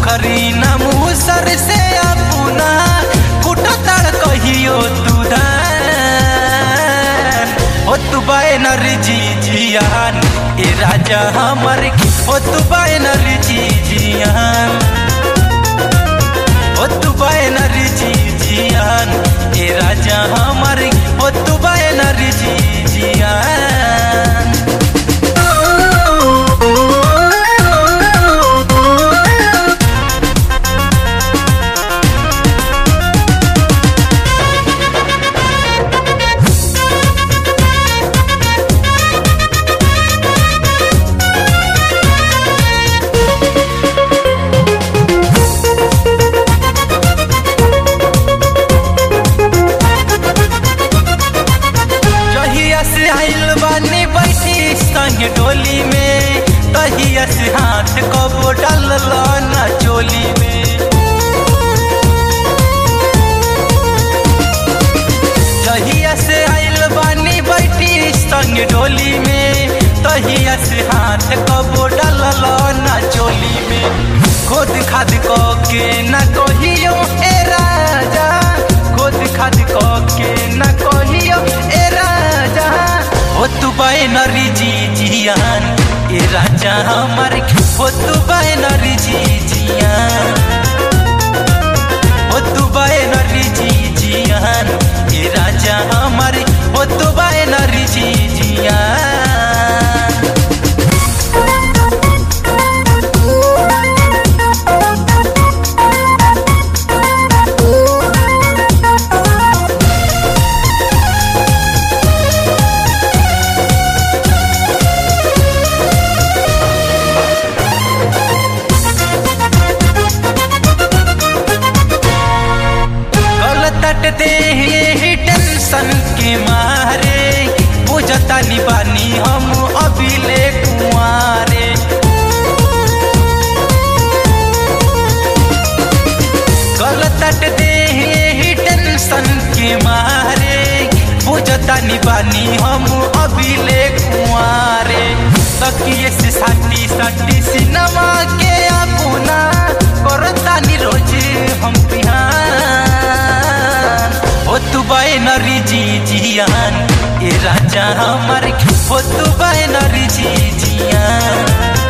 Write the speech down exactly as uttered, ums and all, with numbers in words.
पोखरी न मुसर से अपना कुटा तड़ कहियो तू धान ओ तू बायनर जी जियान ए राजा हमर ओ तू बायनर जी जियान ओ तू बायनर जी जियान ए राजा हमर ओ तू बायनर जी जियान। डोली में तहिया से हाथ कबो डाल न चोली में जहिया से आइल बानी बैठी संग डोली में तहिया से हाथ कबो डाल न चोली में खुद खाद को के न कहियो ए राजा खुद खाद को के न कहियो ए राजा ओ तू बायनर जी जियान ए राजा हमर ओ तू बायनर जी जियान ओ तू बायनर जी जियान ए राजा हमर ओ तू बायनर जी जियान। दे टेंशन के मारे बुझता निबानी हम अभिले कुआरे गलत दे टेंशन के मारे बुझता निबानी हम अभिले कुआरे तकिए से साटी साटी सिनेमा के अपना करता नि रोज हम पिहान ओ तू बायनर जी जियान ए राजा हमर ओ तू बायनर जी जियान।